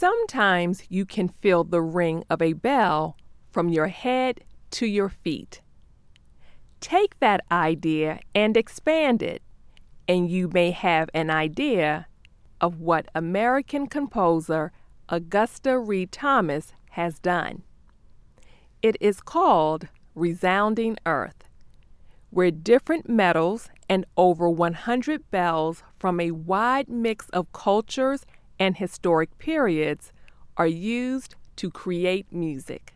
Sometimes you can feel the ring of a bell from your head to your feet. Take that idea and expand it, and you may have an idea of what American composer Augusta Read Thomas has done. It is called Resounding Earth, where different metals and over 100 bells from a wide mix of cultures and historic periods are used to create music.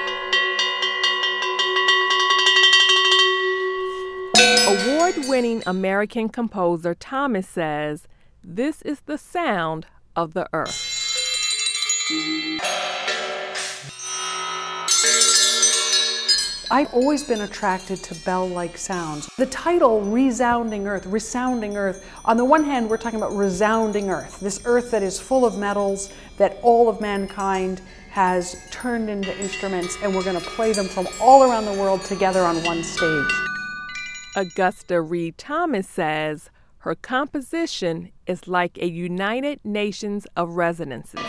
Award-winning American composer Thomas says, "This is the sound of the earth." I've always been attracted to bell-like sounds. The title, Resounding Earth, on the one hand, we're talking about resounding earth, this earth that is full of metals, that all of mankind has turned into instruments, and we're going to play them from all around the world together on one stage. Augusta Read Thomas says her composition is like a United Nations of resonances.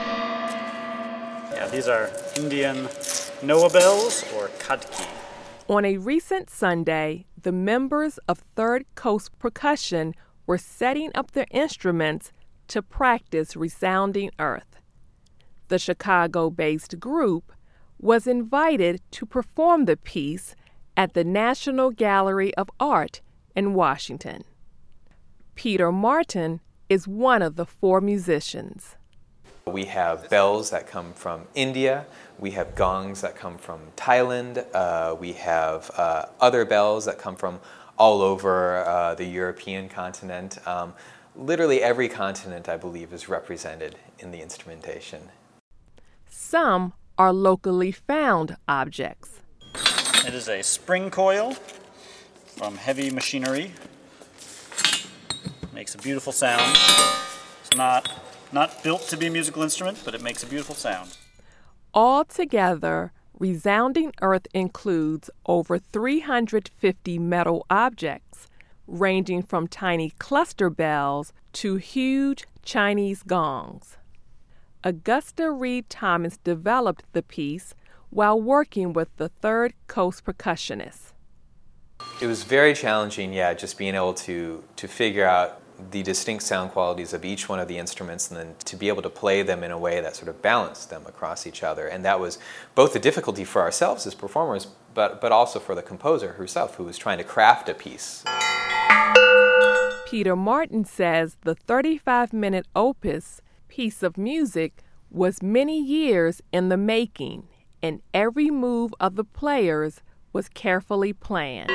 Yeah, these are Indian Noah bells or kadki. On a recent Sunday, the members of Third Coast Percussion were setting up their instruments to practice Resounding Earth. The Chicago-based group was invited to perform the piece at the National Gallery of Art in Washington. Peter Martin is one of the four musicians. We have bells that come from India, we have gongs that come from Thailand, we have other bells that come from all over the European continent. Literally every continent, I believe, is represented in the instrumentation. Some are locally found objects. It is a spring coil from Heavy Machinery. Makes a beautiful sound. It's not built to be a musical instrument, but it makes a beautiful sound. Altogether, Resounding Earth includes over 350 metal objects, ranging from tiny cluster bells to huge Chinese gongs. Augusta Read Thomas developed the piece while working with the Third Coast percussionists. It was very challenging, just being able to figure out the distinct sound qualities of each one of the instruments and then to be able to play them in a way that sort of balanced them across each other. And that was both a difficulty for ourselves as performers, but also for the composer herself, who was trying to craft a piece. Peter Martin says the 35-minute opus piece of music was many years in the making, and every move of the players was carefully planned.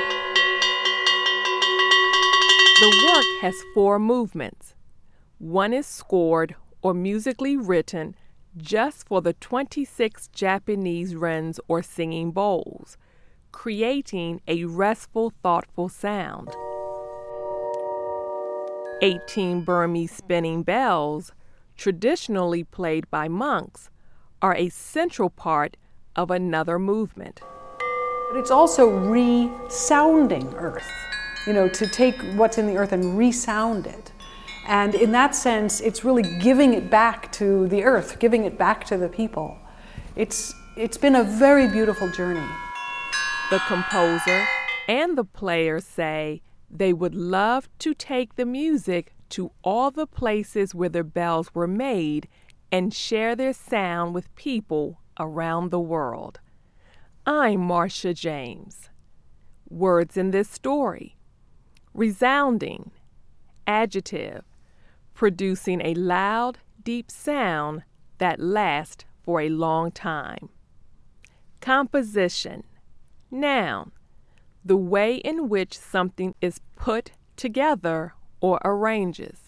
The work has 4 movements. One is scored or musically written just for the 26 Japanese rens or singing bowls, creating a restful, thoughtful sound. 18 Burmese spinning bells, traditionally played by monks, are a central part of another movement. But it's also resounding earth, to take what's in the earth and resound it. And in that sense, it's really giving it back to the earth, giving it back to the people. It's been a very beautiful journey. The composer and the players say they would love to take the music to all the places where the bells were made and share their sound with people around the world. I'm Marcia James. Words in this story: resounding, adjective, producing a loud, deep sound that lasts for a long time. Composition, noun, the way in which something is put together or arranges.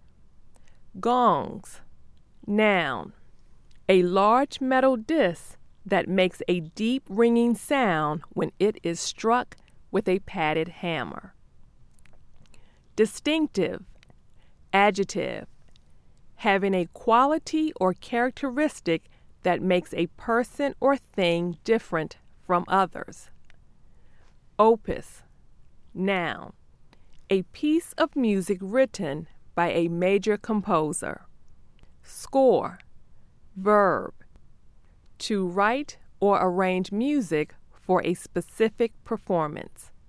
Gongs, noun, a large metal disc that makes a deep ringing sound when it is struck with a padded hammer. Distinctive, adjective, having a quality or characteristic that makes a person or thing different from others. Opus, noun, a piece of music written by a major composer. Score, Verb. To write or arrange music for a specific performance.